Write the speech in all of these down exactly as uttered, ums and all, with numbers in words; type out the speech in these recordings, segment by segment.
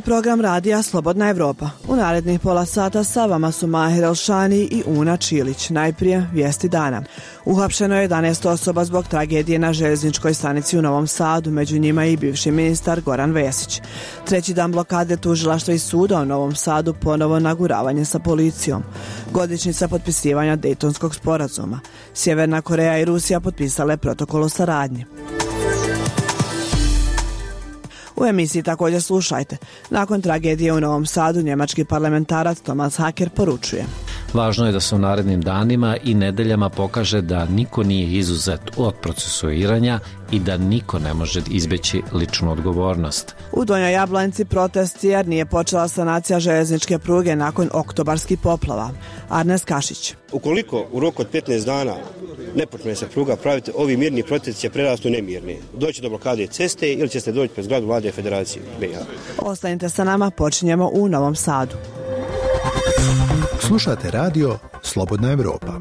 program radija Slobodna Evropa. U narednih pola sata sa vama su Mahir Elšani i Una Čilić. Najprije vijesti dana. Uhapšeno je jedanaest osoba zbog tragedije na željezničkoj stanici u Novom Sadu, među njima i bivši ministar Goran Vesić. Treći dan blokade tužilaštva i suda u Novom Sadu, ponovo naguravanje sa policijom. Godišnjica potpisivanja Dejtonskog sporazuma. Sjeverna Koreja i Rusija potpisale protokol o saradnji. U emisiji također slušajte. Nakon tragedije u Novom Sadu, njemački parlamentarac Thomas Hacker poručuje: Važno je da se u narednim danima i nedeljama pokaže da niko nije izuzet od procesuiranja i da niko ne može izbeći ličnu odgovornost. U Donjoj Jablanici protest jer nije počela sanacija željezničke pruge nakon oktobarskih poplava. Arnes Kašić. Ukoliko u roku od petnaest dana ne počne se pruga praviti, ovi mirni protesti će prerastu nemirni. Doći do blokade ceste ili će se doći pred zgradu Vlade Federacije B iH. Ostanite sa nama, počinjemo u Novom Sadu. Slušate radio Slobodna Evropa.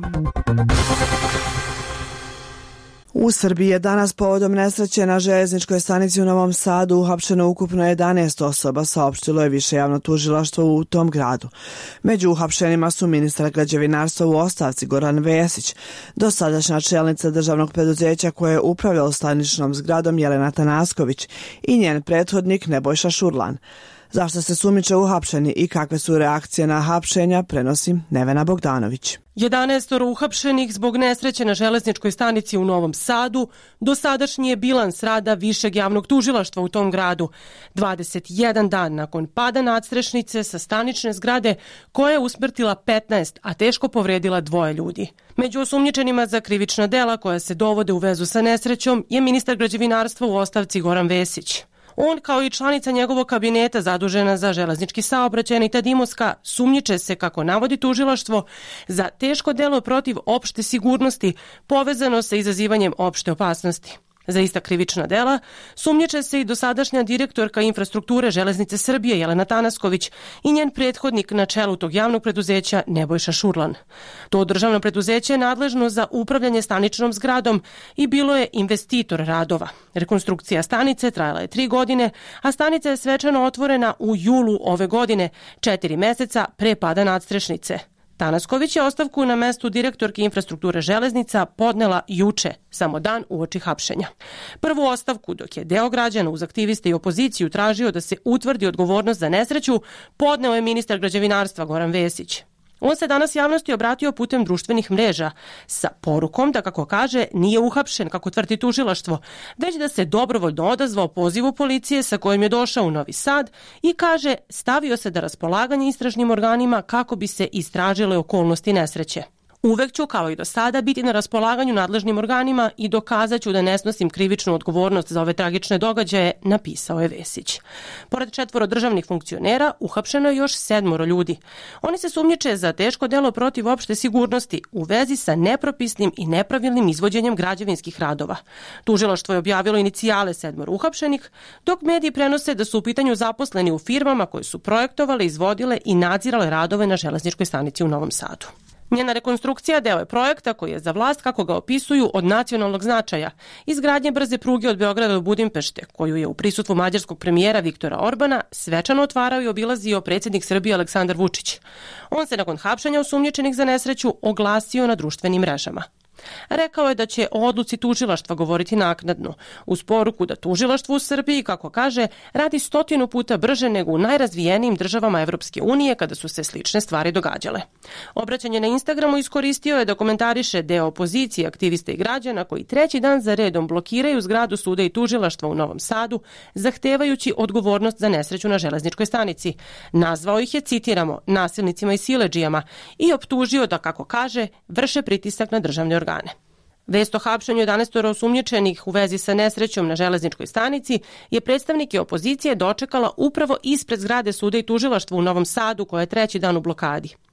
U Srbiji je danas povodom nesreće na željezničkoj stanici u Novom Sadu uhapšeno ukupno jedanaest osoba, saopštilo je više javno tužilaštvo u tom gradu. Među uhapšenima su ministar građevinarstva u ostavci Goran Vesić, dosadašnja čelnica državnog preduzeća koje je upravljalo staničnom zgradom Jelena Tanasković i njen prethodnik Nebojša Šurlan. Zašto se sumnjiče uhapšeni i kakve su reakcije na hapšenja, prenosi Nevena Bogdanović. jedanaestoro uhapšenih zbog nesreće na železničkoj stanici u Novom Sadu, dosadašnji je bilans rada Višeg javnog tužilaštva u tom gradu. dvadeset jedan dan nakon pada nadstrešnice sa stanične zgrade koja je usmrtila petnaest, a teško povredila dvoje ljudi. Među osumnjičenima za krivična dela koja se dovode u vezu sa nesrećom je ministar građevinarstva u ostavci Goran Vesić. On, kao i članica njegovog kabineta zadužena za železnički saobraćaj Anita Dimoska, sumnjiče se, kako navodi tužilaštvo, za teško delo protiv opšte sigurnosti povezano sa izazivanjem opšte opasnosti. Za ista krivična dela sumnjiče se i dosadašnja direktorka infrastrukture Železnice Srbije Jelena Tanasković i njen prethodnik na čelu tog javnog preduzeća Nebojša Šurlan. To državno preduzeće je nadležno za upravljanje staničnom zgradom i bilo je investitor radova. Rekonstrukcija stanice trajala je tri godine, a stanica je svečano otvorena u julu ove godine, četiri meseca pre pada nadstrešnice. Tanasković je ostavku na mestu direktorke infrastrukture železnica podnela juče, samo dan uoči hapšenja. Prvu ostavku, dok je deo građana uz aktiviste i opoziciju tražio da se utvrdi odgovornost za nesreću, podneo je ministar građevinarstva Goran Vesić. On se danas javnosti obratio putem društvenih mreža sa porukom da, kako kaže, nije uhapšen, kako tvrdi tužilaštvo, već da se dobrovoljno odazvao pozivu policije sa kojim je došao u Novi Sad i, kaže, stavio se da raspolaganje istražnim organima kako bi se istražile okolnosti nesreće. Uvek ću, kao i do sada, biti na raspolaganju nadležnim organima i dokazat ću da ne snosim krivičnu odgovornost za ove tragične događaje, napisao je Vesić. Pored četvoro državnih funkcionera, uhapšeno je još sedmoro ljudi. Oni se sumnjiče za teško delo protiv opšte sigurnosti u vezi sa nepropisnim i nepravilnim izvođenjem građevinskih radova. Tužilaštvo je objavilo inicijale sedmoro uhapšenih, dok mediji prenose da su u pitanju zaposleni u firmama koje su projektovale, izvodile i nadzirale radove na železničkoj stanici u Novom Sadu. Njena rekonstrukcija deo je projekta koji je za vlast, kako ga opisuju, od nacionalnog značaja, izgradnje brze pruge od Beograda do Budimpešte, koju je u prisustvu mađarskog premijera Viktora Orbana svečano otvarao i obilazio predsjednik Srbije Aleksandar Vučić. On se nakon hapšenja osumnjičenih za nesreću oglasio na društvenim mrežama. Rekao je da će o odluci tužilaštva govoriti naknadno, uz poruku da tužilaštvo u Srbiji, kako kaže, radi stotinu puta brže nego u najrazvijenijim državama Evropske unije kada su se slične stvari događale. Obraćanje na Instagramu iskoristio je da komentariše deo opozicije, aktivista i građana koji treći dan za redom blokiraju zgradu suda i tužilaštva u Novom Sadu, zahtevajući odgovornost za nesreću na železničkoj stanici. Nazvao ih je, citiramo, nasilnicima i siledžijama i optužio da, kako kaže, vrše pritisak na državne organe. Vest o hapšenju jedanaestoro osumnjičenih u vezi sa nesrećom na železničkoj stanici je predstavnike opozicije dočekala upravo ispred zgrade suda i tužilaštva u Novom Sadu, koja je treći dan u blokadi.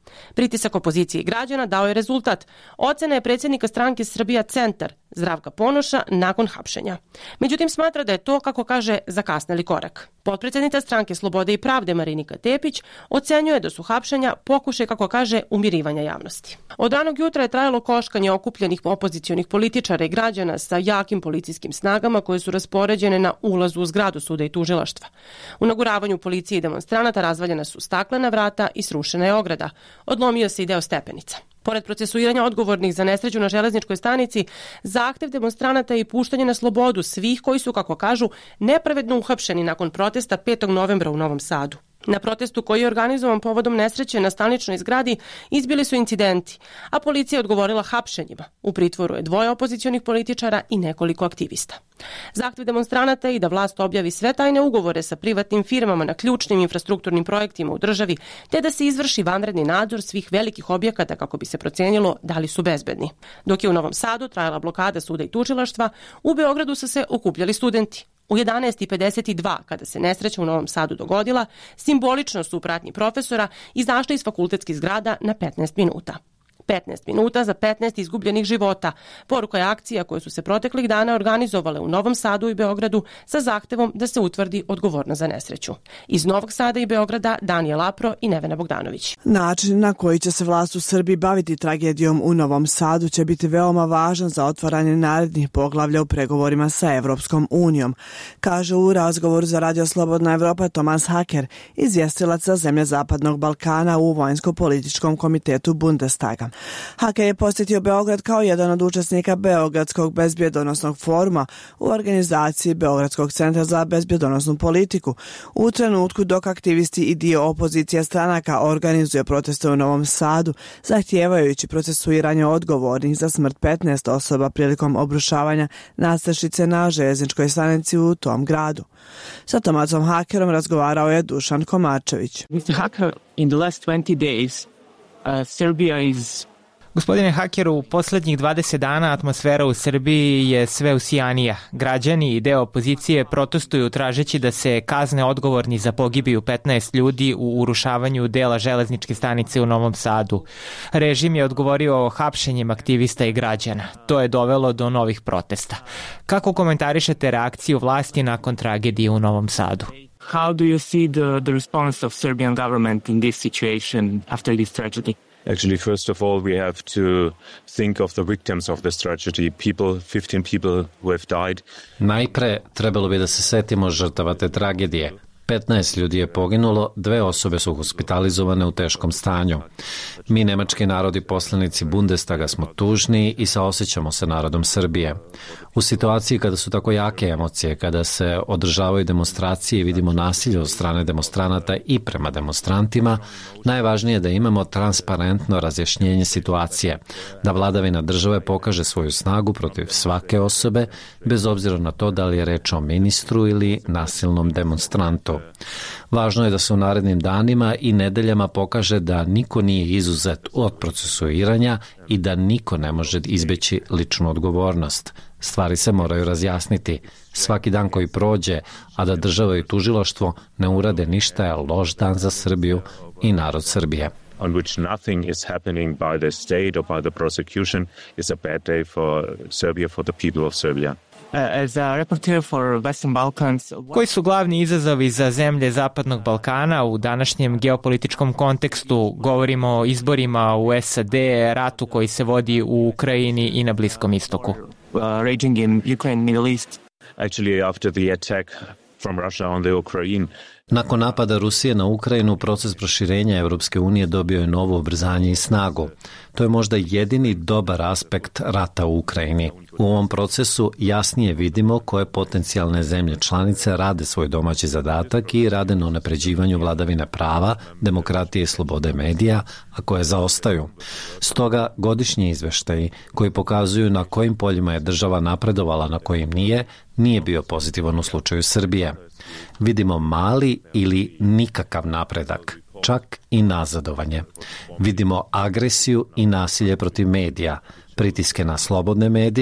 Pritisak opozicije i građana dao je rezultat. Ocena je predsjednika stranke Srbija Centar, Zdravka Ponoša, nakon hapšenja. Međutim, smatra da je to, kako kaže, zakasneli korak. Potpredsjednica stranke Slobode i pravde Marinika Tepić ocenjuje da su hapšenja pokušaj, kako kaže, umirivanja javnosti. Od ranog jutra je trajalo koškanje okupljenih opozicionih političara i građana sa jakim policijskim snagama koje su raspoređene na ulazu u zgradu suda i tužilaštva. U naguravanju policije i demonstranata razvaljena su staklena vrata i srušena je ograda. Odlomio se i deo stepenica. Pored procesuiranja odgovornih za nesreću na železničkoj stanici, zahtev demonstranata je i puštanje na slobodu svih koji su, kako kažu, nepravedno uhapšeni nakon protesta petog novembra u Novom Sadu. Na protestu koji je organizovan povodom nesreće na staničnoj zgradi izbili su incidenti, a policija je odgovorila hapšenjima. U pritvoru je dvoje opozicionih političara i nekoliko aktivista. Zahtev demonstranata je i da vlast objavi sve tajne ugovore sa privatnim firmama na ključnim infrastrukturnim projektima u državi, te da se izvrši vanredni nadzor svih velikih objekata kako bi se procenilo da li su bezbedni. Dok je u Novom Sadu trajala blokada suda i tužilaštva, u Beogradu su se okupljali studenti. U jedanaest i pedeset dva, kada se nesreća u Novom Sadu dogodila, simbolično su u pratnji profesora izašli iz fakultetskih zgrada na petnaest minuta. petnaest minuta za petnaest izgubljenih života. Poruka je akcija koje su se proteklih dana organizovale u Novom Sadu i Beogradu sa zahtevom da se utvrdi odgovornost za nesreću. Iz Novog Sada i Beograda Danijel Apro i Nevena Bogdanović. Način na koji će se vlast u Srbiji baviti tragedijom u Novom Sadu će biti veoma važan za otvaranje narednih poglavlja u pregovorima sa Evropskom unijom, kaže u razgovoru za Radio Slobodna Evropa Tomas Haker, izvjestilac za zemlje Zapadnog Balkana u Vojnsko-političkom komitetu Bundestaga. Haker je posjetio Beograd kao jedan od učesnika Beogradskog bezbjedonosnog foruma u organizaciji Beogradskog centra za bezbjedonosnu politiku, u trenutku dok aktivisti i dio opozicije stranaka organizuje proteste u Novom Sadu, zahtijevajući procesuiranje odgovornih za smrt petnaest osoba prilikom obrušavanja nadstrešnice na željezničkoj stanici u tom gradu. Sa Tomacom Hakerom razgovarao je Dušan Komarčević. mister Haker, in the last twenty days, Uh, Serbia is... Gospodine Hakeru, u posljednjih dvadeset dana atmosfera u Srbiji je sve usijanija. Građani i deo opozicije protestuju tražeći da se kazne odgovorni za pogibiju petnaest ljudi u urušavanju dela železničke stanice u Novom Sadu. Režim je odgovorio hapšenjem aktivista i građana. To je dovelo do novih protesta. Kako komentarišete reakciju vlasti nakon tragedije u Novom Sadu? How do you see the, the response of Serbian government in this situation after this tragedy? Actually, first of all, we have to think of the victims of this tragedy, people, fifteen people who have died. Najpre trebalo bi da se setimo žrtava te tragedije. petnaest ljudi je poginulo, dve osobe su hospitalizovane u teškom stanju. Mi, nemački narodi poslanici Bundestaga, smo tužni i saosećamo sa narodom Srbije. U situaciji kada su tako jake emocije, kada se održavaju demonstracije i vidimo nasilje od strane demonstranata i prema demonstrantima, najvažnije je da imamo transparentno razjašnjenje situacije, da vladavina države pokaže svoju snagu protiv svake osobe, bez obzira na to da li je reč o ministru ili nasilnom demonstrantu. Važno je da se u narednim danima i nedeljama pokaže da niko nije izuzet od procesuiranja i da niko ne može izbeći ličnu odgovornost. Stvari se moraju razjasniti. Svaki dan koji prođe, a da država i tužilaštvo ne urade ništa, je loš dan za Srbiju i narod Srbije. On which nothing is happening by the state or by the prosecution is a bad day for Serbia, for the people of Serbia. As a reporter for Western Balkans... Koji su glavni izazovi za zemlje Zapadnog Balkana u današnjem geopolitičkom kontekstu? Govorimo o izborima u S A D, ratu koji se vodi u Ukrajini i na Bliskom istoku. Uh, raging in Ukraine, Middle East. Actually, after the attack from Russia on the Ukraine, Nakon napada Rusije na Ukrajinu, proces proširenja Evropske unije dobio je novo ubrzanje i snagu. To je možda jedini dobar aspekt rata u Ukrajini. U ovom procesu jasnije vidimo koje potencijalne zemlje članice rade svoj domaći zadatak i rade na unapređivanju vladavine prava, demokratije i slobode medija, a koje zaostaju. Stoga godišnji izveštaji koji pokazuju na kojim poljima je država napredovala, na kojim nije, nije bio pozitivan u slučaju Srbije. Vidimo mali ili nikakav napredak, čak i nazadovanje. Vidimo agresiju i nasilje protiv medija, pritiske na slobodne medije,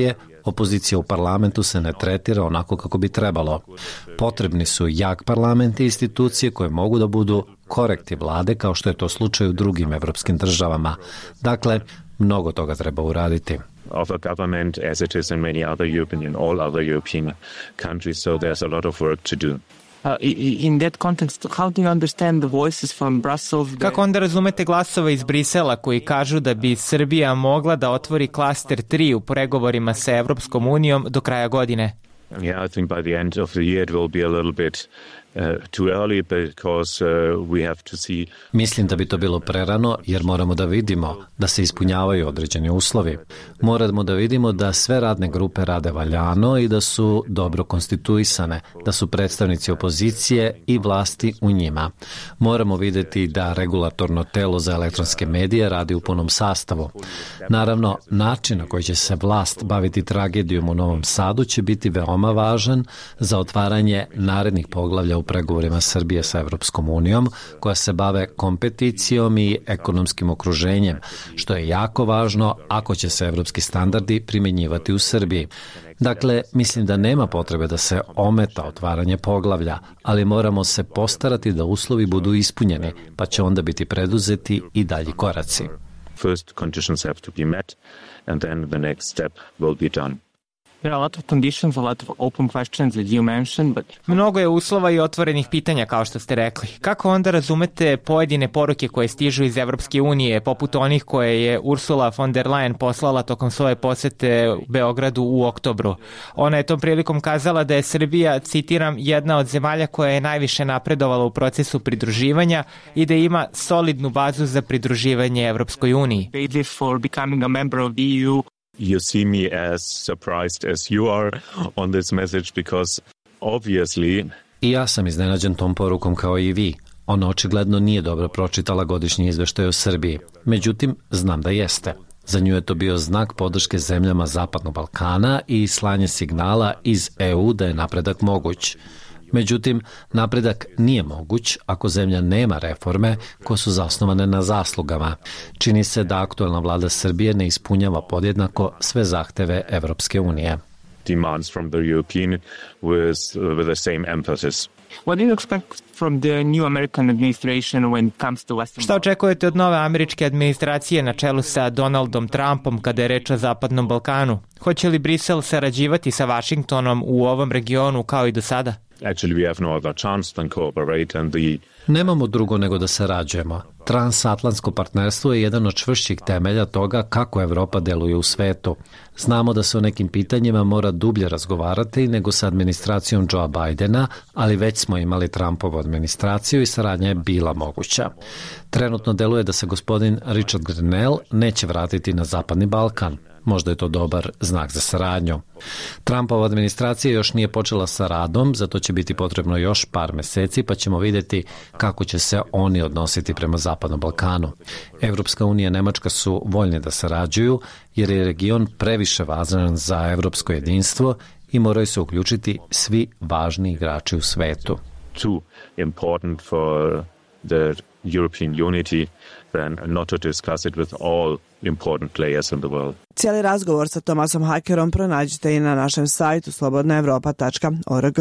Opozicija u parlamentu se ne tretira onako kako bi trebalo. Potrebni su jak parlament i institucije koje mogu da budu korekti vlade kao što je to slučaj u drugim evropskim državama. Dakle, mnogo toga treba uraditi. Of a government as it is in many other European, in all other European countries, so there's a lot of work to do. Uh, in that context, how do you understand the voices from Brussels? Kako onda razumete glasove iz Brisela koji kažu da bi Srbija mogla da otvori klaster tri u pregovorima sa Evropskom unijom do kraja godine? Yeah, I think by the end of the year it will be a little bit uh, too early because uh, we have to see. Mislim da bi to bilo prerano jer moramo da vidimo da se ispunjavaju određeni uslovi. Moramo da vidimo da sve radne grupe rade valjano i da su dobro konstituisane, da su predstavnici opozicije i vlasti u njima. Moramo videti da regulatorno telo za elektronske medije radi u punom sastavu. Naravno, način na koji će se vlast baviti tragedijom u Novom Sadu će biti veoma važan za otvaranje narednih poglavlja u pregovorima Srbije sa Evropskom unijom, koja se bave kompeticijom i ekonomskim okruženjem, što je jako važno ako će se evropski standardi primenjivati u Srbiji. Dakle, mislim da nema potrebe da se ometa otvaranje poglavlja, ali moramo se postarati da uslovi budu ispunjeni, pa će onda biti preduzeti i dalji koraci. First conditions have to be met and then the next step will be done. There are a lot of conditions, a lot of open questions that you mentioned, but... Mnogo je uslova i otvorenih pitanja, kao što ste rekli. Kako onda razumete pojedine poruke koje stižu iz Evropske unije, poput onih koje je Ursula von der Leyen poslala tokom svoje posete u Beogradu u oktobru? Ona je tom prilikom kazala da je Srbija, citiram, jedna od zemalja koja je najviše napredovala u procesu pridruživanja i da ima solidnu bazu za pridruživanje Evropskoj uniji. For becoming a member of the E U. You see me as surprised as you are on this message because obviously... I ja sam iznenađen tom porukom kao i vi. Ona očigledno nije dobro pročitala godišnji izveštaj o Srbiji. Međutim, znam da jeste. Za nju je to bio znak podrške zemljama Zapadnog Balkana i slanje signala iz E U da je napredak moguć. Međutim, napredak nije moguć ako zemlja nema reforme koje su zasnovane na zaslugama. Čini se da aktuelna vlada Srbije ne ispunjava podjednako sve zahteve Evropske unije. Demands from the European with, with the same emphasis. What do you expect from the new American administration when it comes to Western? Šta očekujete od nove američke administracije na čelu sa Donaldom Trumpom kada je reč o Zapadnom Balkanu? Hoće li Brisel sarađivati sa Vašingtonom u ovom regionu kao i do sada? Actually, we have no other chance than cooperate and the... Nemamo drugo nego da sarađujemo. Transatlantsko partnerstvo je jedan od čvršćih temelja toga kako Evropa deluje u svetu. Znamo da se o nekim pitanjima mora dublje razgovarati nego sa administracijom Joea Bidena, ali već smo imali Trumpovu administraciju i saradnja je bila moguća. Trenutno deluje da se gospodin Richard Grenell neće vratiti na Zapadni Balkan. Možda je to dobar znak za saradnju. Trumpova administracija još nije počela sa radom, zato će biti potrebno još par meseci, pa ćemo vidjeti kako će se oni odnositi prema Zapadnom Balkanu. Evropska unija i Nemačka su voljni da sarađuju, jer je region previše važan za evropsko jedinstvo i moraju se uključiti svi važni igrači u svetu. Too important for the European unity than not to discuss it with all important players in the world. Cijeli razgovor sa Tomasom Hakerom pronađite i na našem sajtu slobodna evropa tačka org.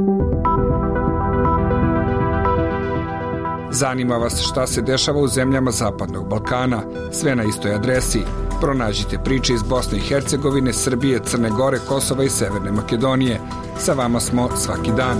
Zanima vas šta se dešava u zemljama Zapadnog Balkana? Sve na istoj adresi. Pronađite priče iz Bosne i Hercegovine, Srbije, Crne Gore, Kosova i Severne Makedonije. Sa vama smo svaki dan.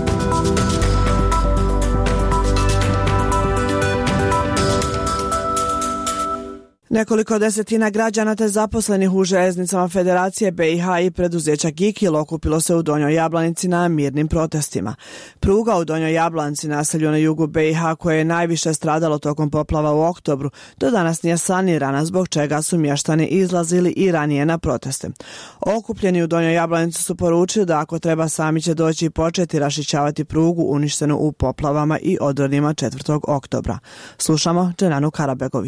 Nekoliko desetina građana te zaposlenih u železnicama Federacije B i H i preduzeća Gikil okupilo se u Donjoj Jablanici na mirnim protestima. Pruga u Donjoj Jablanici, naselju na jugu B i H, koje je najviše stradalo tokom poplava u oktobru, do danas nije sanirana, zbog čega su mještani izlazili i ranije na proteste. Okupljeni u Donjoj Jablanici su poručili da ako treba sami će doći i početi rašićavati prugu uništenu u poplavama i odronima četvrtog oktobra. Slušamo Dženanu Karabegović.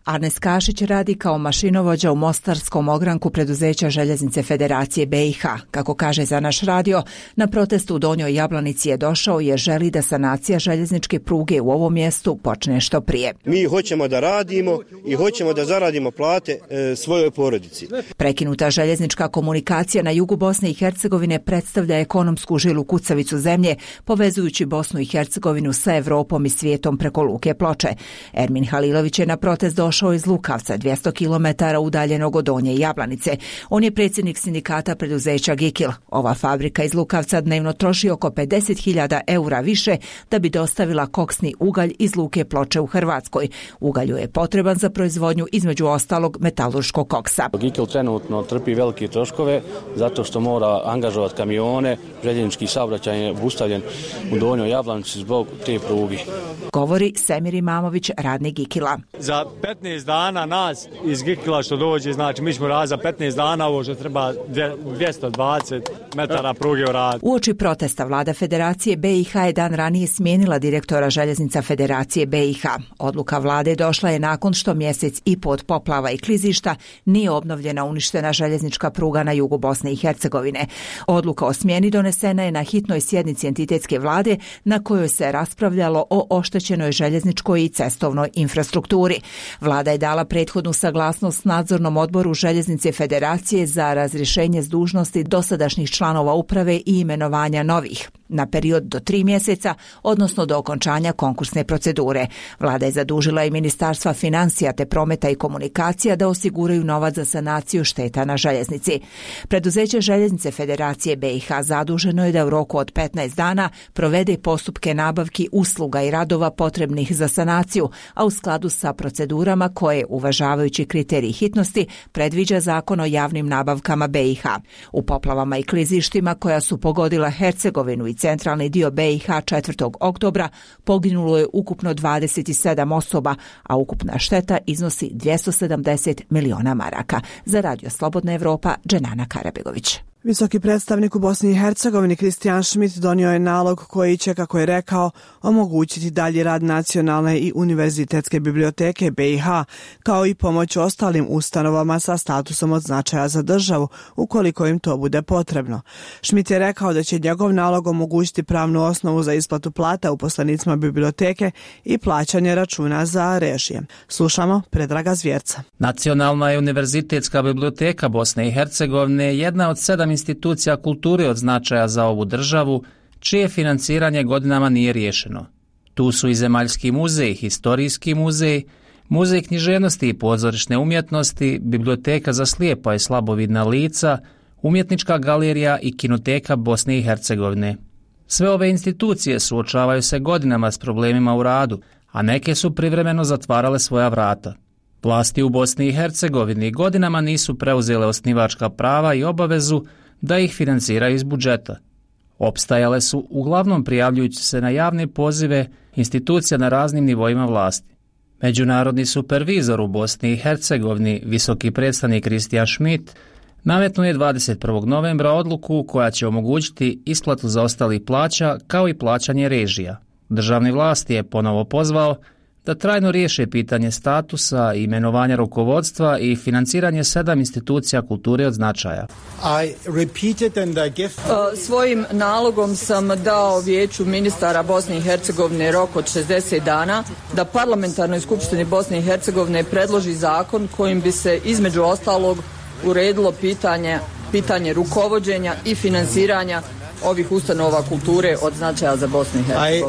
Arnes Kašić radi kao mašinovođa u mostarskom ogranku preduzeća Željeznice Federacije B i H. Kako kaže za naš radio, na protestu u Donjoj Jablanici je došao jer želi da sanacija željezničke pruge u ovom mjestu počne što prije. Mi hoćemo da radimo i hoćemo da zaradimo plate e, svojoj porodici. Prekinuta željeznička komunikacija na jugu Bosne i Hercegovine predstavlja ekonomsku žilu kucavicu zemlje, povezujući Bosnu i Hercegovinu sa Evropom i svijetom preko luke Ploče. Ermin Halilović je na protest došao iz Lukavca, dvjesto kilometara udaljenog od Donje Jablanice. On je predsjednik sindikata preduzeća Gikil. Ova fabrika iz Lukavca dnevno troši oko pedeset hiljada eura više da bi dostavila koksni ugalj iz luke Ploče u Hrvatskoj. Ugalju je potreban za proizvodnju između ostalog metalurškog koksa. Gikil trenutno trpi velike troškove zato što mora angažovati kamione, željeznički saobraćaj je obustavljen u Donjoj Jablanici zbog te pruge. Govori Semir Imamović, radnik Gikila. Za petnaest dana nas iz Gikila što dođe, znači mi ćemo raditi za petnaest dana ovo što treba dvjesto dvadeset metara pruge u rad. Uoči protesta vlada Federacije B i H je dan ranije smijenila direktora željeznica Federacije B i H. Odluka vlade došla je nakon što mjesec i po od poplava i klizišta nije obnovljena uništena željeznička pruga na jugu Bosne i Hercegovine. Odluka o smjeni donesena je na hitnoj sjednici entitetske vlade na kojoj se raspravljalo o oštećenoj željezničkoj i cestovnoj infrastrukturi. Vlada je dala prethodnu saglasnost nadzornom odboru željeznice Federacije za razrješenje s dužnosti dosadašnjih članova uprave i imenovanja novih na period do tri mjeseca, odnosno do okončanja konkursne procedure. Vlada je zadužila i Ministarstva financija te prometa i komunikacija da osiguraju novac za sanaciju šteta na željeznici. Preduzeće Željeznice Federacije B i H zaduženo je da u roku od petnaest dana provede postupke nabavki usluga i radova potrebnih za sanaciju, a u skladu sa procedurama koje, uvažavajući kriterij hitnosti, predviđa Zakon o javnim nabavkama B i H. U poplavama i klizištima koja su pogodila Hercegovinu i centralni dio B i H četvrtog oktobra poginulo je ukupno dvadeset sedam osoba, a ukupna šteta iznosi dvjesto sedamdeset miliona maraka. Za Radio Slobodna Evropa, Dženana Karabegović. Visoki predstavnik u Bosni i Hercegovini Kristijan Schmidt donio je nalog koji će, kako je rekao, omogućiti dalji rad nacionalne i univerzitetske biblioteke B i H, kao i pomoć ostalim ustanovama sa statusom od značaja za državu, ukoliko im to bude potrebno. Schmidt je rekao da će njegov nalog omogućiti pravnu osnovu za isplatu plata uposlenicima biblioteke i plaćanje računa za režije. Slušamo Predraga Zvjerca. Nacionalna i univerzitetska biblioteka Bosne i Hercegovine je jedna od sedam institucija kulture od značaja za ovu državu, čije financiranje godinama nije riješeno. Tu su i Zemaljski muzej, Historijski muzej, Muzej književnosti i pozorišne umjetnosti, Biblioteka za slijepa i slabovidna lica, Umjetnička galerija i Kinoteka Bosne i Hercegovine. Sve ove institucije suočavaju se godinama s problemima u radu, a neke su privremeno zatvarale svoja vrata. Vlasti u Bosni i Hercegovini godinama nisu preuzele osnivačka prava i obavezu da ih financiraju iz budžeta. Opstajale su uglavnom prijavljujući se na javne pozive institucija na raznim nivoima vlasti. Međunarodni supervizor u Bosni i Hercegovini, visoki predstavnik Kristijan Schmidt, nametnuo je dvadeset prvog novembra odluku koja će omogućiti isplatu zaostalih plaća kao i plaćanje režija. Državni vlasti je ponovo pozvao da trajno riješe pitanje statusa, imenovanja rukovodstva i financiranje sedam institucija kulture od značaja. Svojim nalogom sam dao Vijeću ministara Bosne i Hercegovine rok od šezdeset dana da Parlamentarnoj skupštini Bosne i Hercegovine predloži zakon kojim bi se između ostalog uredilo pitanje, pitanje rukovođenja i financiranja ovih ustanova kulture od značaja za Bosnu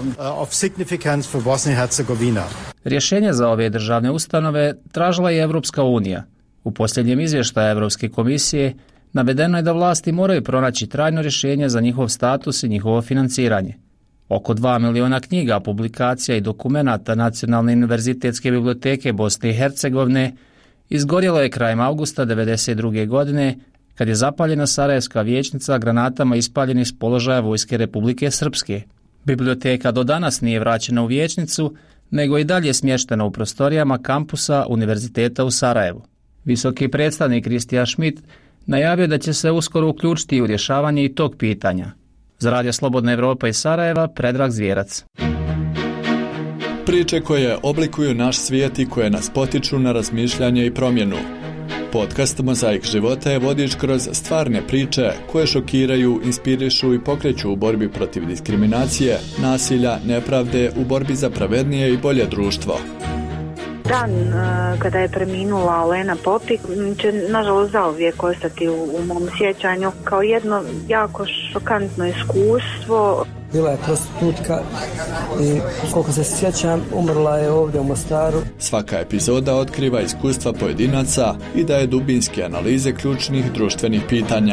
i Hercegovinu. Rješenje za ove državne ustanove tražila je Evropska unija. U posljednjem izvještaju Evropske komisije navedeno je da vlasti moraju pronaći trajno rješenje za njihov status i njihovo financiranje. Oko dva miliona knjiga, publikacija i dokumenata Nacionalne univerzitetske biblioteke Bosne i Hercegovine izgorjelo je krajem avgusta devedeset druge godine kad je zapaljena Sarajevska vijećnica granatama ispaljenih s položaja Vojske Republike Srpske. Biblioteka do danas nije vraćena u vijećnicu, nego i dalje smještena u prostorijama kampusa Univerziteta u Sarajevu. Visoki predstavnik Kristijan Schmidt najavio da će se uskoro uključiti u rješavanje i tog pitanja. Za Radio Slobodna Evropa iz Sarajeva, Predrag Zvjerac. Priče koje oblikuju naš svijet i koje nas potiču na razmišljanje i promjenu. Podcast Mozaik života je vodič kroz stvarne priče koje šokiraju, inspirišu i pokreću u borbi protiv diskriminacije, nasilja, nepravde, u borbi za pravednije i bolje društvo. Dan kada je preminula Olena Popik će nažalost zauvijek ostati u, u mom sjećanju kao jedno jako šokantno iskustvo. Bila je prostitutka i koliko se sjećam umrla je ovdje u Mostaru. Svaka epizoda otkriva iskustva pojedinaca i daje dubinske analize ključnih društvenih pitanja.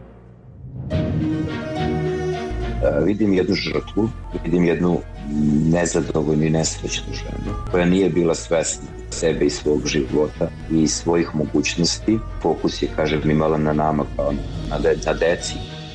Vidim jednu žrtvu, vidim jednu nezadovoljnu i nesrećnu ženu koja nije bila svesna sebe i svog života i svojih mogućnosti. Fokus je, kažem, imala na nama kao na, de- na deci.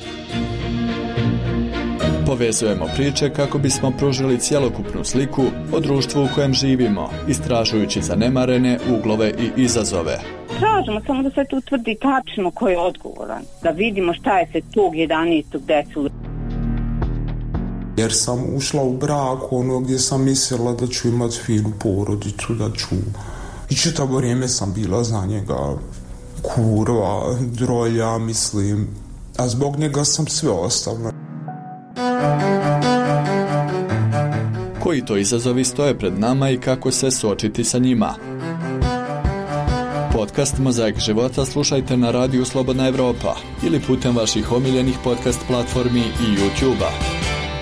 Povezujemo priče kako bismo pružili cjelokupnu sliku o društvu u kojem živimo, istražujući zanemarene uglove i izazove. Tražimo samo da se tu utvrdi tačno ko je odgovoran, da vidimo šta je se tog jedanaestog desilo. Jer sam ušla u brak ono gdje sam mislila da ću imati finu porodicu, da ću... I čitavo vrijeme sam bila za njega kurva, drolja, mislim. A zbog njega sam sve ostavila. Koji to izazovi stoje pred nama i kako se suočiti sa njima? Podcast Mozaik života slušajte na radiju Slobodna Evropa ili putem vaših omiljenih podcast platformi i YouTube-a.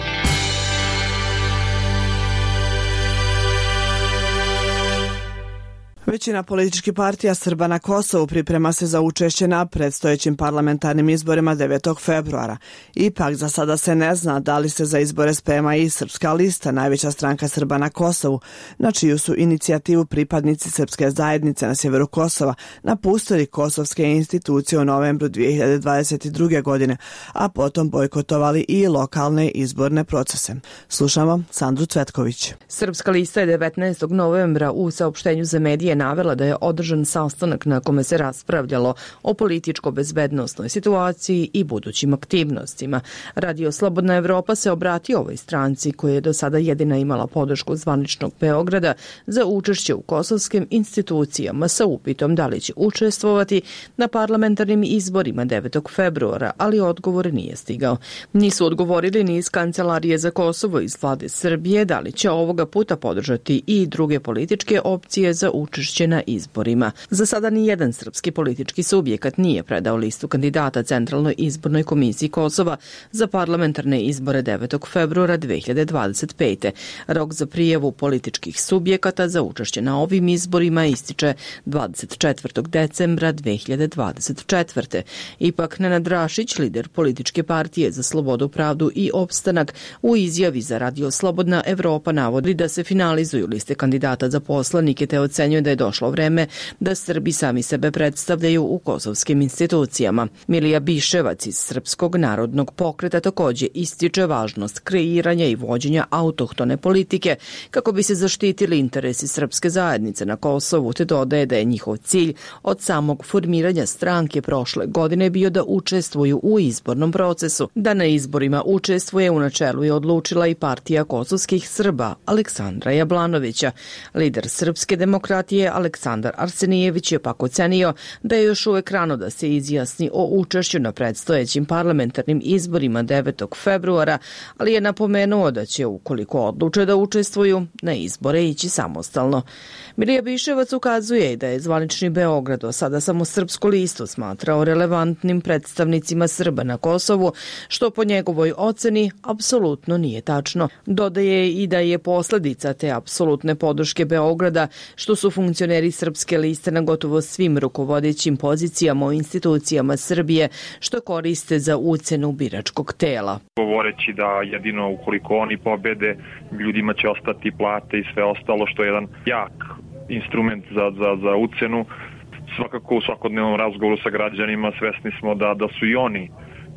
Većina političkih partija Srba na Kosovu priprema se za učešće na predstojećim parlamentarnim izborima devetog februara. Ipak za sada se ne zna da li se za izbore sprema i Srpska lista, najveća stranka Srba na Kosovu, na čiju su inicijativu pripadnici srpske zajednice na sjeveru Kosova napustili kosovske institucije u novembru dvije hiljade dvadeset druge. godine, a potom bojkotovali i lokalne izborne procese. Slušamo Sandru Cvetković. Srpska lista je devetnaestog novembra u saopštenju za medije navela da je održan sastanak na kome se raspravljalo o političko-bezbednosnoj situaciji i budućim aktivnostima. Radio Slobodna Evropa se obratio ovoj stranci koja je do sada jedina imala podršku zvaničnog Beograda za učešće u kosovskim institucijama sa upitom da li će učestvovati na parlamentarnim izborima devetog februara, ali odgovor nije stigao. Nisu odgovorili ni iz Kancelarije za Kosovo iz vlade Srbije da li će ovoga puta podržati i druge političke opcije za učešće na izborima. Za sada ni jedan srpski politički subjekat nije predao listu kandidata Centralnoj izbornoj komisiji Kosova za parlamentarne izbore devetog februara dvije hiljade dvadeset pete. Rok za prijavu političkih subjekata za učešće na ovim izborima ističe dvadeset četvrtog decembra dvije hiljade dvadeset četvrte. Ipak Nenad Rašić, lider političke partije za slobodu, pravdu i opstanak, u izjavi za Radio Slobodna Evropa navodi da se finalizuju liste kandidata za poslanike te ocenjuje da je došlo vreme da Srbi sami sebe predstavljaju u kosovskim institucijama. Milija Biševac iz Srpskog narodnog pokreta također ističe važnost kreiranja i vođenja autohtone politike kako bi se zaštitili interesi srpske zajednice na Kosovu, te dodaje da je njihov cilj od samog formiranja stranke prošle godine bio da učestvuju u izbornom procesu. Da na izborima učestvuje u načelu je odlučila i partija kosovskih Srba Aleksandra Jablanovića. Lider Srpske demokratije Aleksandar Arsenijević je pak ocenio da je još uvek rano da se izjasni o učešću na predstojećim parlamentarnim izborima devetog februara, ali je napomenuo da će, ukoliko odluče da učestvuju, na izbore ići samostalno. Milija Biševac ukazuje da je zvanični Beograd do sada samo Srpsku listu smatrao relevantnim predstavnicima Srba na Kosovu, što po njegovoj oceni apsolutno nije tačno. Dodaje i da je posljedica te apsolutne podrške Beograda što su funkcioneri Srpske liste na gotovo svim rukovodećim pozicijama u institucijama Srbije, što koriste za ucenu biračkog tela. Govoreći da jedino ukoliko oni pobede, ljudima će ostati plate i sve ostalo, što je jedan jak instrument za, za, za ucenu. Svakako u svakodnevnom razgovoru sa građanima svesni smo da, da su i oni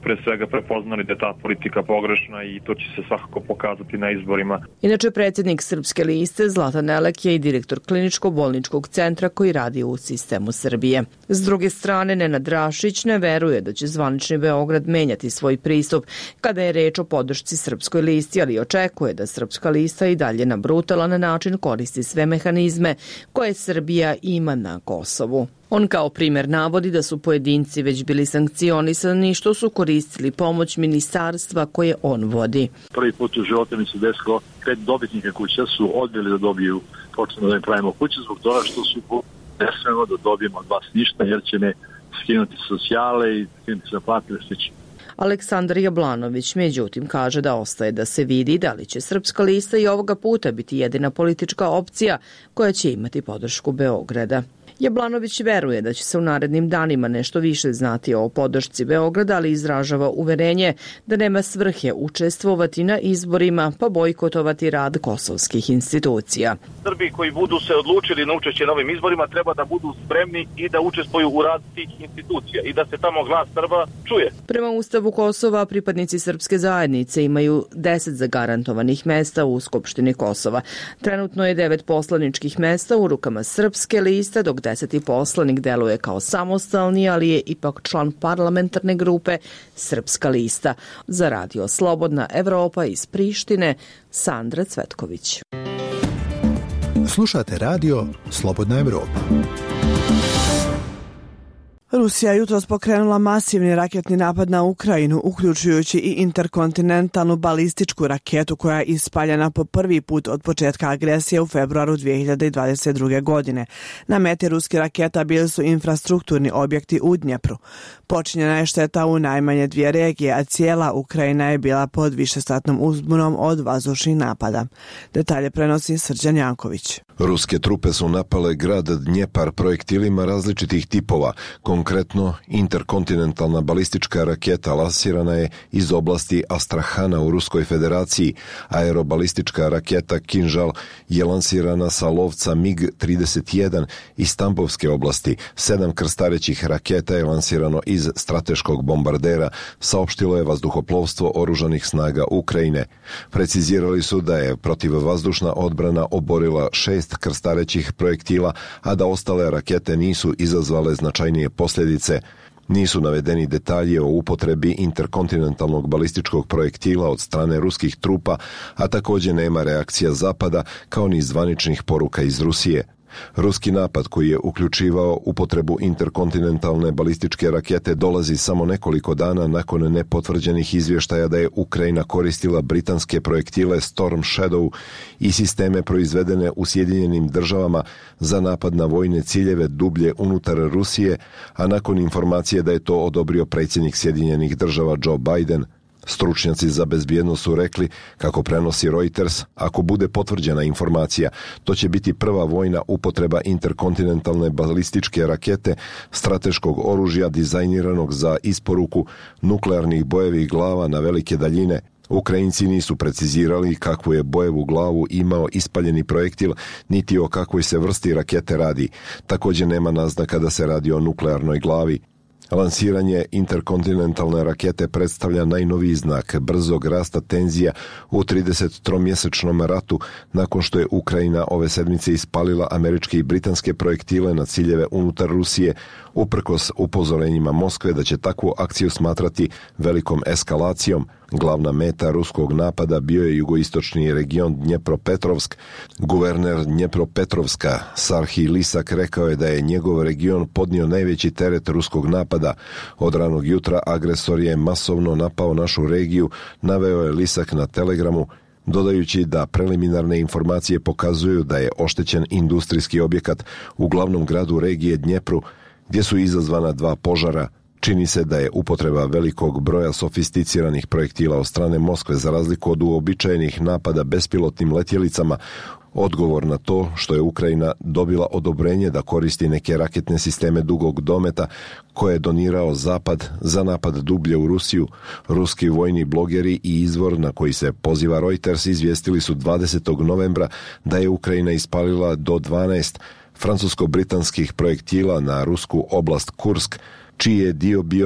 pre svega prepoznali da je ta politika pogrešna i to će se svakako pokazati na izborima. Inače, predsjednik Srpske liste Zlatan Elek je i direktor kliničko-bolničkog centra koji radi u sistemu Srbije. S druge strane, Nenad Rašić ne veruje da će zvanični Beograd menjati svoj pristup kada je reč o podršci Srpskoj listi, ali očekuje da Srpska lista i dalje na brutalan način koristi sve mehanizme koje Srbija ima na Kosovu. On kao primjer navodi da su pojedinci već bili sankcionisani što su koristili pomoć ministarstva koje on vodi. Prvi put u životu mi se desilo, pet dobitnika kuća su odbili da dobiju počnemo da im pravimo kuće zbog toga što su ne smemo da dobijemo od vas ništa jer će me skinuti socijale i skinuti sa plate slično. Aleksandar Jablanović međutim kaže da ostaje da se vidi da li će Srpska lista i ovoga puta biti jedina politička opcija koja će imati podršku Beograda. Jablanović veruje da će se u narednim danima nešto više znati o podršci Beograda, ali izražava uverenje da nema svrhe učestvovati na izborima pa bojkotovati rad kosovskih institucija. Srbi koji budu se odlučili na učešće na ovim izborima treba da budu spremni i da učestvuju u rad tih institucija i da se tamo glas Srba čuje. Prema Ustavu Kosova, pripadnici srpske zajednice imaju deset zagarantovanih mesta u Skupštini Kosova. Trenutno je devet poslaničkih mesta u rukama Srpske liste, dok deseti poslanik deluje kao samostalni, ali je ipak član parlamentarne grupe Srpska lista. Za Radio Slobodna Evropa iz Prištine, Sandra Cvetković. Slušate Radio Slobodna Evropa. Rusija je jutros pokrenula masivni raketni napad na Ukrajinu, uključujući i interkontinentalnu balističku raketu koja je ispaljena po prvi put od početka agresije u februaru dvije hiljade dvadeset druge. godine. Na meti ruskih raketa bili su infrastrukturni objekti u Dnjepru. Počinjena je šteta u najmanje dvije regije, a cijela Ukrajina je bila pod višesatnom uzbunom od vazdušnih napada. Detalje prenosi Srđan Janković. Ruske trupe su napale grad Dnjepar projektilima različitih tipova. Konkretno, interkontinentalna balistička raketa lansirana je iz oblasti Astrahana u Ruskoj federaciji. Aerobalistička raketa Kinžal je lansirana sa lovca mig trideset jedan iz Tampovske oblasti. Sedam krstarećih raketa je lansirano iz strateškog bombardera, saopštilo je vazduhoplovstvo oružanih snaga Ukrajine. Precizirali su da je protivvazdušna odbrana oborila šest krstarećih projektila, a da ostale rakete nisu izazvale značajnije posljedice. Nisu navedeni detalji o upotrebi interkontinentalnog balističkog projektila od strane ruskih trupa, a također nema reakcija Zapada kao ni zvaničnih poruka iz Rusije. Ruski napad koji je uključivao upotrebu interkontinentalne balističke rakete dolazi samo nekoliko dana nakon nepotvrđenih izvještaja da je Ukrajina koristila britanske projektile Storm Shadow i sisteme proizvedene u Sjedinjenim državama za napad na vojne ciljeve dublje unutar Rusije, a nakon informacije da je to odobrio predsjednik Sjedinjenih država Joe Biden. Stručnjaci za bezbjednost su rekli, kako prenosi Reuters, ako bude potvrđena informacija, to će biti prva vojna upotreba interkontinentalne balističke rakete, strateškog oružja dizajniranog za isporuku nuklearnih bojevih glava na velike daljine. Ukrajinci nisu precizirali kakvu je bojevu glavu imao ispaljeni projektil, niti o kakvoj se vrsti rakete radi. Također nema naznaka da se radi o nuklearnoj glavi. Lansiranje interkontinentalne rakete predstavlja najnoviji znak brzog rasta tenzija u tridesettromjesečnom ratu nakon što je Ukrajina ove sedmice ispalila američke i britanske projektile na ciljeve unutar Rusije, uprkos upozorenjima Moskve da će takvu akciju smatrati velikom eskalacijom. Glavna meta ruskog napada bio je jugoistočni region Dnjepropetrovsk. Guverner Dnjepropetrovska Sarhij Lisak rekao je da je njegov region podnio najveći teret ruskog napada. Od ranog jutra agresor je masovno napao našu regiju, naveo je Lisak na Telegramu, dodajući da preliminarne informacije pokazuju da je oštećen industrijski objekat u glavnom gradu regije Dnjepru, gdje su izazvana dva požara. Čini se da je upotreba velikog broja sofisticiranih projektila od strane Moskve za razliku od uobičajenih napada bespilotnim letjelicama odgovor na to što je Ukrajina dobila odobrenje da koristi neke raketne sisteme dugog dometa koje je donirao Zapad za napad dublje u Rusiju. Ruski vojni blogeri i izvor na koji se poziva Reuters izvijestili su dvadesetog novembra da je Ukrajina ispalila do dvanaest francusko-britanskih projektila na rusku oblast Kursk, čiji je dio bio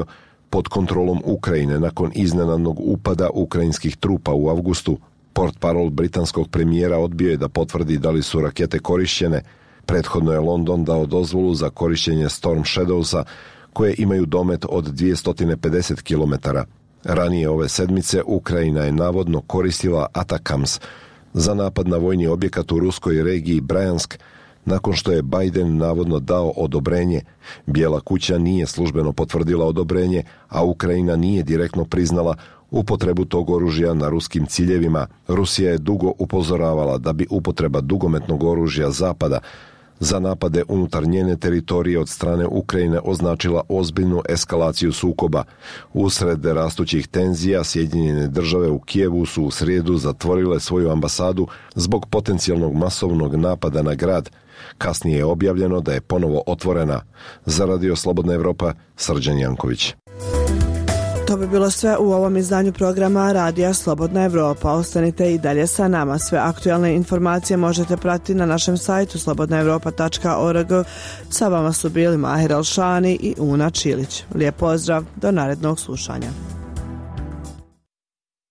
pod kontrolom Ukrajine nakon iznenadnog upada ukrajinskih trupa u avgustu. Portparol britanskog premijera odbio je da potvrdi da li su rakete korišćene. Prethodno je London dao dozvolu za korišćenje Storm Shadowsa, koje imaju domet od dvjesto pedeset kilometara. Ranije ove sedmice Ukrajina je navodno koristila Atakams za napad na vojni objekat u ruskoj regiji Bryansk, nakon što je Biden navodno dao odobrenje. Bijela kuća nije službeno potvrdila odobrenje, a Ukrajina nije direktno priznala upotrebu tog oružja na ruskim ciljevima. Rusija je dugo upozoravala da bi upotreba dugometnog oružja Zapada za napade unutar njene teritorije od strane Ukrajine označila ozbiljnu eskalaciju sukoba. Usred rastućih tenzija Sjedinjene države u Kijevu su u srijedu zatvorile svoju ambasadu zbog potencijalnog masovnog napada na grad. Kasnije je objavljeno da je ponovo otvorena. Za Radio Slobodna Evropa, Srđan Janković. To bi bilo sve u ovom izdanju programa Radija Slobodna Evropa. Ostanite i dalje sa nama. Sve aktualne informacije možete pratiti na našem sajtu slobodna evropa tačka org. Sa vama su bili Mahir Alšani i Una Čilić. Lijep pozdrav, do narednog slušanja.